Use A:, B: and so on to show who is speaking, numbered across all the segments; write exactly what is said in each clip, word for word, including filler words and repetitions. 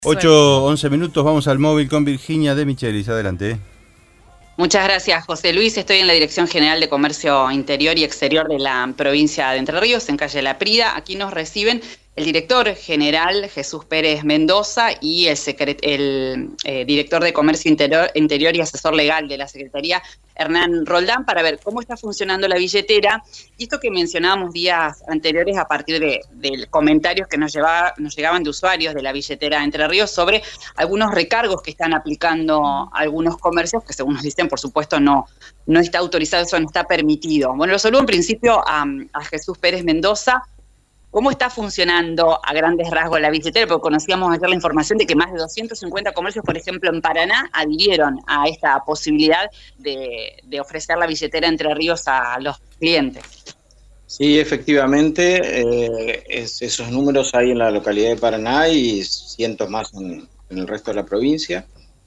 A: ocho, once minutos, vamos al móvil con Virginia de Michelis. Adelante.
B: Muchas gracias, José Luis. Estoy en la Dirección General de Comercio Interior y Exterior de la provincia de Entre Ríos, en calle La Prida. Aquí nos reciben el director general, Jesús Pérez Mendoza, y el, secret el eh, director de Comercio Interior, Interior y asesor legal de la Secretaría, Hernán Roldán, para ver cómo está funcionando la billetera. Y esto que mencionábamos días anteriores a partir de, de comentarios que nos, llevaba, nos llegaban de usuarios de la billetera Entre Ríos sobre algunos recargos que están aplicando algunos comercios, que según nos dicen, por supuesto, no, no está autorizado, eso no está permitido. Bueno, lo saludo en principio a, a Jesús Pérez Mendoza. ¿Cómo está funcionando a grandes rasgos la billetera? Porque conocíamos ayer la información de que más de doscientos cincuenta comercios, por ejemplo, en Paraná, adhirieron a esta posibilidad de, de ofrecer la billetera Entre Ríos a los clientes.
C: Sí, efectivamente, eh, es, esos números hay en la localidad de Paraná y cientos más en, en el resto de la provincia.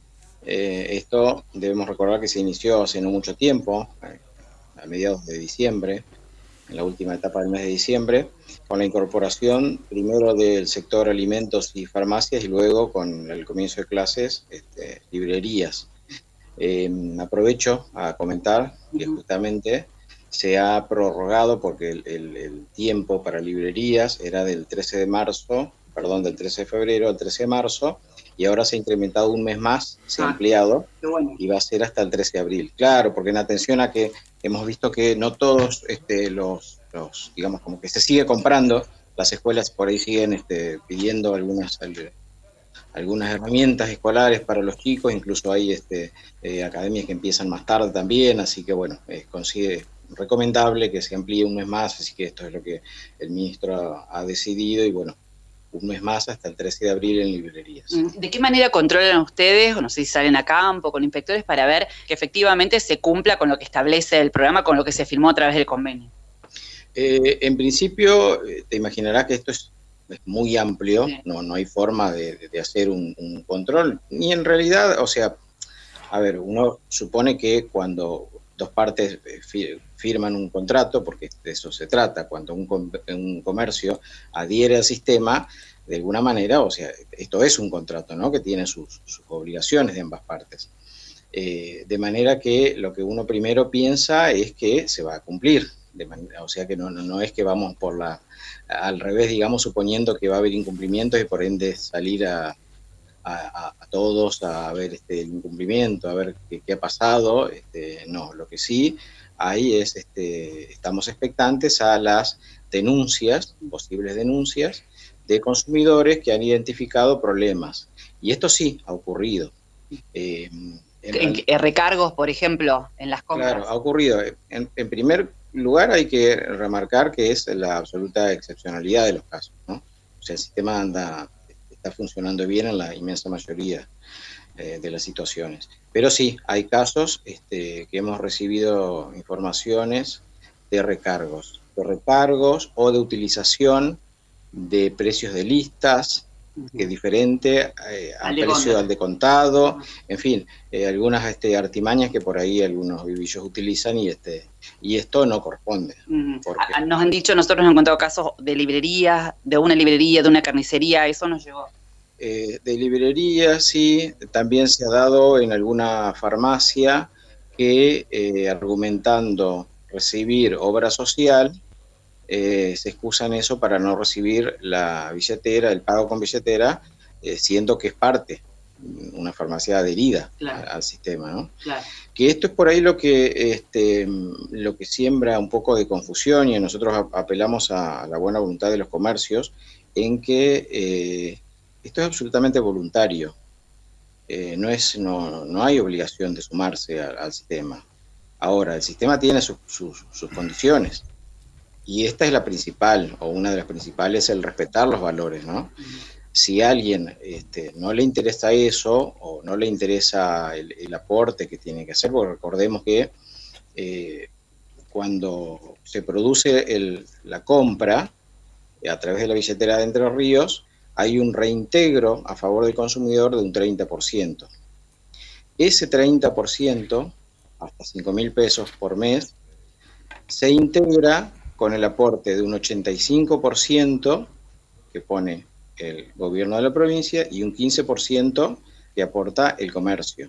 C: Eh, esto debemos recordar que se inició hace no mucho tiempo, eh, a mediados de diciembre, en la última etapa del mes de diciembre, con la incorporación primero del sector alimentos y farmacias y luego con el comienzo de clases, este, librerías. Eh, aprovecho a comentar que justamente se ha prorrogado porque el, el, el tiempo para librerías era del trece de marzo, perdón, del trece de febrero al trece de marzo, y ahora se ha incrementado un mes más, se ha ampliado, bueno, y va a ser hasta el trece de abril. Claro, porque en atención a que hemos visto que no todos este, los, los, digamos, como que se sigue comprando, las escuelas por ahí siguen este, pidiendo algunas, algunas herramientas escolares para los chicos, incluso hay este, eh, academias que empiezan más tarde también, así que bueno, eh, consigue recomendable que se amplíe un mes más, así que esto es lo que el ministro ha decidido y bueno, un mes más hasta el trece de abril en librerías.
B: ¿De qué manera controlan ustedes, o no sé si salen a campo con inspectores, para ver que efectivamente se cumpla con lo que establece el programa, con lo que se firmó a través del convenio?
C: Eh, en principio, te imaginarás que esto es, es muy amplio, sí. no, no hay forma de, de hacer un, un control, ni en realidad, o sea, a ver, uno supone que cuando dos partes firman un contrato, porque de eso se trata, cuando un, un comercio adhiere al sistema, de alguna manera, o sea, esto es un contrato, ¿no?, que tiene sus, sus obligaciones de ambas partes. Eh, de manera que lo que uno primero piensa es que se va a cumplir, de manera, o sea que no, no, no es que vamos por la, al revés, digamos, suponiendo que va a haber incumplimientos y por ende salir a... A, a, a todos a ver este, el incumplimiento, a ver qué, qué ha pasado. Este, no, lo que sí hay es, este, estamos expectantes a las denuncias, posibles denuncias, de consumidores que han identificado problemas. Y esto sí ha ocurrido.
B: Eh, ¿En, en recargos, por ejemplo, en las compras?
C: Claro, ha ocurrido. En, en primer lugar hay que remarcar que es la absoluta excepcionalidad de los casos, ¿no? O sea, el sistema anda... está funcionando bien en la inmensa mayoría eh, de las situaciones. Pero sí, hay casos este, que hemos recibido informaciones de recargos, de recargos o de utilización de precios de listas, que es diferente eh, al precio al de contado, en fin, eh, algunas este, artimañas que por ahí algunos vivillos utilizan y este y esto no corresponde.
B: Uh-huh. Porque... Nos han dicho, nosotros hemos encontrado casos de librerías, de una librería, de una carnicería, eso nos llegó.
C: Eh, de librería, sí, también se ha dado en alguna farmacia que eh, argumentando recibir obra social, eh, se excusan eso para no recibir la billetera, el pago con billetera, eh, siendo que es parte, una farmacia adherida, claro, al sistema, ¿no?
B: Claro.
C: Que esto es por ahí lo que, este, lo que siembra un poco de confusión y nosotros apelamos a la buena voluntad de los comercios en que eh, esto es absolutamente voluntario, eh, no, es, no, no hay obligación de sumarse al, al sistema. Ahora, el sistema tiene sus, sus, sus condiciones y esta es la principal, o una de las principales, el respetar los valores, ¿no? Uh-huh. Si a alguien este, no le interesa eso o no le interesa el, el aporte que tiene que hacer, porque recordemos que eh, cuando se produce el, la compra a través de la billetera de Entre Ríos, hay un reintegro a favor del consumidor de un treinta por ciento. Ese treinta por ciento, hasta cinco mil pesos por mes, se integra con el aporte de un ochenta y cinco por ciento que pone el gobierno de la provincia y un quince por ciento que aporta el comercio.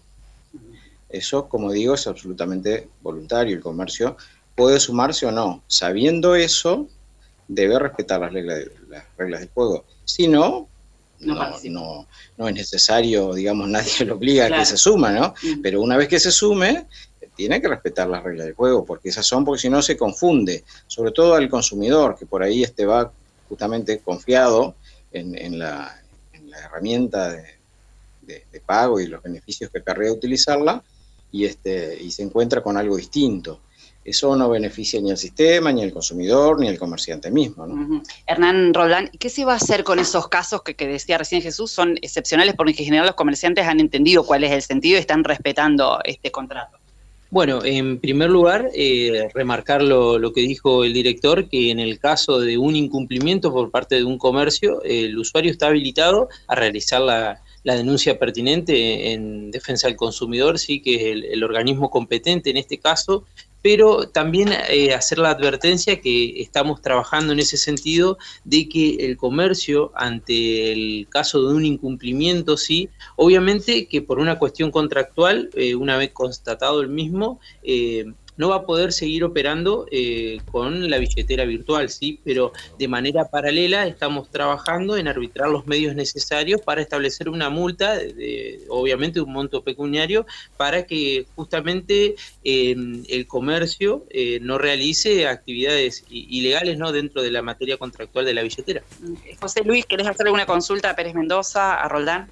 C: Eso, como digo, es absolutamente voluntario. El comercio puede sumarse o no. Sabiendo eso, debe respetar las reglas, de, las reglas del juego. Si no, no, no, no, no es necesario, digamos, nadie lo obliga claro. a que se suma, ¿no? Mm. Pero una vez que se sume, tiene que respetar las reglas del juego, porque esas son, porque si no se confunde, sobre todo al consumidor, que por ahí este va justamente confiado en, en, la, en la herramienta de, de, de pago y los beneficios que acarrea utilizarla, y, este, y se encuentra con algo distinto. Eso no beneficia ni al sistema, ni al consumidor, ni al comerciante mismo, ¿no?
B: Uh-huh. Hernán Roldán, ¿qué se va a hacer con esos casos que, que decía recién Jesús? Son excepcionales porque en general los comerciantes han entendido cuál es el sentido y están respetando este contrato.
D: Bueno, en primer lugar, eh, remarcar lo, lo que dijo el director, que en el caso de un incumplimiento por parte de un comercio, eh, el usuario está habilitado a realizar la, la denuncia pertinente en defensa del consumidor, sí, que es el, el organismo competente en este caso, pero también eh, hacer la advertencia que estamos trabajando en ese sentido de que el comercio, ante el caso de un incumplimiento, sí, obviamente que por una cuestión contractual, eh, una vez constatado el mismo, eh, no va a poder seguir operando eh, con la billetera virtual, sí, pero de manera paralela estamos trabajando en arbitrar los medios necesarios para establecer una multa, de, de, obviamente un monto pecuniario, para que justamente eh, el comercio eh, no realice actividades ilegales, ¿no?, dentro de la materia contractual de la billetera.
B: José Luis, ¿querés hacer alguna consulta a Pérez Mendoza, a Roldán?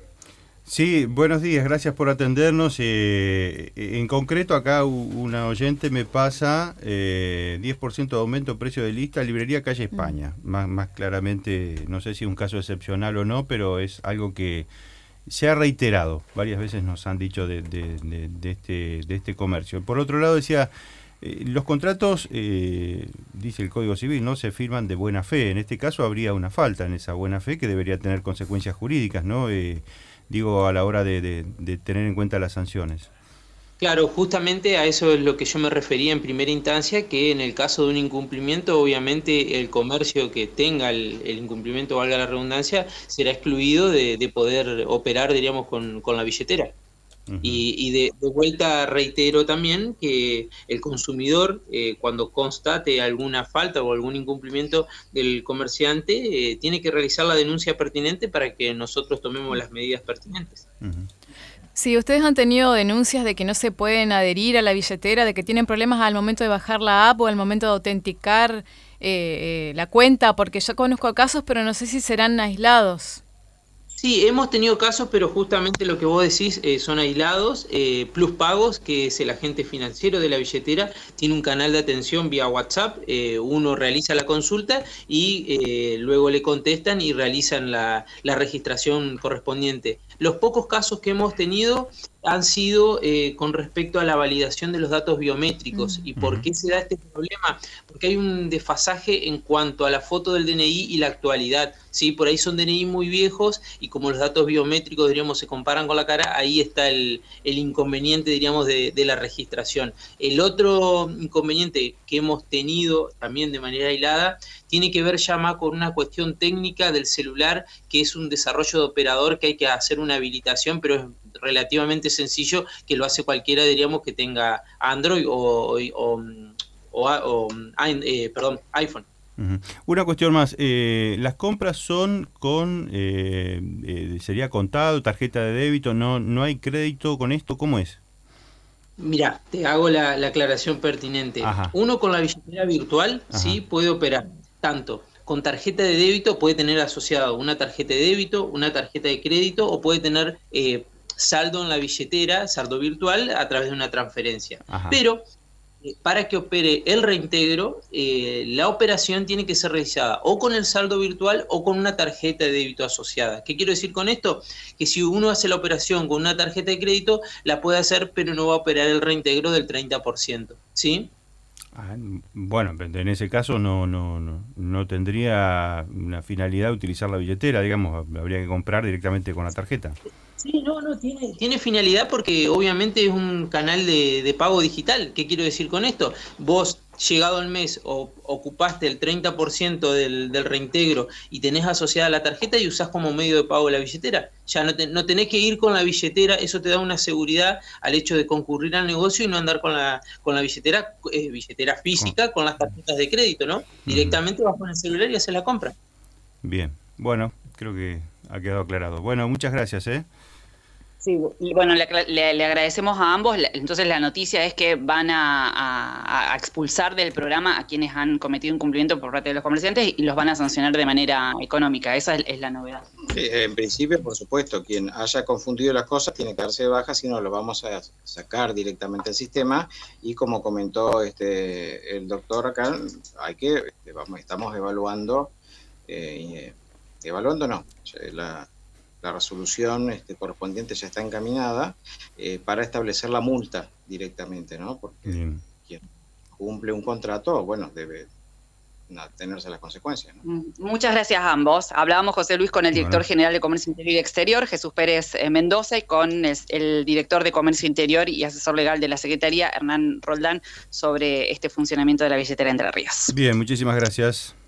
A: Sí, buenos días, gracias por atendernos. Eh, en concreto, acá una oyente me pasa eh, diez por ciento de aumento precio de lista, librería Calle España. Mm. Más, más claramente, no sé si es un caso excepcional o no, pero es algo que se ha reiterado. Varias veces nos han dicho de, de, de, de, este, de este comercio. Por otro lado, decía, eh, los contratos, eh, dice el Código Civil, no se firman de buena fe. En este caso habría una falta en esa buena fe que debería tener consecuencias jurídicas, ¿no? Eh, digo, a la hora de, de, de tener en cuenta las sanciones.
D: Claro, justamente a eso es lo que yo me refería en primera instancia, que en el caso de un incumplimiento, obviamente el comercio que tenga el, el incumplimiento, valga la redundancia, será excluido de, de poder operar, diríamos, con, con la billetera. Uh-huh. Y, y de, de vuelta reitero también que el consumidor, eh, cuando constate alguna falta o algún incumplimiento del comerciante, eh, tiene que realizar la denuncia pertinente para que nosotros tomemos las medidas pertinentes.
A: Uh-huh.
E: Sí, ustedes han tenido denuncias de que no se pueden adherir a la billetera, de que tienen problemas al momento de bajar la app o al momento de autenticar eh, eh, la cuenta, porque yo conozco casos, pero no sé si serán aislados.
D: Sí, hemos tenido casos, pero justamente lo que vos decís eh, son aislados. eh, Plus Pagos, que es el agente financiero de la billetera, tiene un canal de atención vía WhatsApp. eh, uno realiza la consulta y eh, luego le contestan y realizan la, la registración correspondiente. Los pocos casos que hemos tenido han sido eh, con respecto a la validación de los datos biométricos. ¿Y por qué se da este problema? Porque hay un desfasaje en cuanto a la foto del D N I y la actualidad, ¿sí? Por ahí son D N I muy viejos y como los datos biométricos, diríamos, se comparan con la cara, ahí está el, el inconveniente, diríamos, de, de la registración. El otro inconveniente que hemos tenido también de manera aislada tiene que ver ya más con una cuestión técnica del celular, que es un desarrollo de operador que hay que hacer una habilitación, pero es relativamente sencillo, que lo hace cualquiera, diríamos, que tenga Android o, o, o, o eh, perdón, iPhone.
A: Uh-huh. Una cuestión más, eh, las compras son con, eh, eh, sería contado, tarjeta de débito, no, no hay crédito con esto, ¿cómo es?
D: Mira, te hago la, la aclaración pertinente. Ajá. Uno con la billetera virtual, Ajá. sí, puede operar tanto con tarjeta de débito, puede tener asociado una tarjeta de débito, una tarjeta de crédito, o puede tener eh, saldo en la billetera, saldo virtual, a través de una transferencia. Ajá. Pero eh, para que opere el reintegro, eh, la operación tiene que ser realizada o con el saldo virtual o con una tarjeta de débito asociada. ¿Qué quiero decir con esto? Que si uno hace la operación con una tarjeta de crédito, la puede hacer, pero no va a operar el reintegro del treinta por ciento, ¿sí?
A: Ah, bueno, en ese caso no, no, no, no tendría una finalidad utilizar la billetera, digamos, habría que comprar directamente con la tarjeta.
D: Sí, no, no, tiene, tiene finalidad porque obviamente es un canal de, de pago digital. ¿Qué quiero decir con esto? Vos, llegado el mes, o, ocupaste el treinta por ciento del, del reintegro y tenés asociada la tarjeta y usás como medio de pago la billetera. Ya no, te, no tenés que ir con la billetera, eso te da una seguridad al hecho de concurrir al negocio y no andar con la, con la billetera, eh, billetera física, con las tarjetas de crédito, ¿no? Directamente vas con el celular y haces la compra.
A: Bien, bueno, creo que ha quedado aclarado. Bueno, muchas gracias, ¿eh?
B: Sí, bueno, le, le, le agradecemos a ambos. Entonces la noticia es que van a, a, a expulsar del programa a quienes han cometido incumplimiento por parte de los comerciantes y los van a sancionar de manera económica. Esa es, es la novedad.
C: Sí, en principio, por supuesto, quien haya confundido las cosas tiene que darse de baja, si no lo vamos a sacar directamente del sistema. Y como comentó este el doctor acá, hay que vamos, estamos evaluando, eh, evaluando no, la La resolución este, correspondiente ya está encaminada eh, para establecer la multa directamente, ¿no? Porque Bien. quien cumple un contrato, bueno, debe tenerse las consecuencias, ¿no?
B: Muchas gracias a ambos. Hablábamos, José Luis, con el director bueno. general de Comercio Interior y Exterior, Jesús Pérez Mendoza, y con el, el director de Comercio Interior y asesor legal de la Secretaría, Hernán Roldán, sobre este funcionamiento de la billetera Entre Ríos.
A: Bien, muchísimas gracias.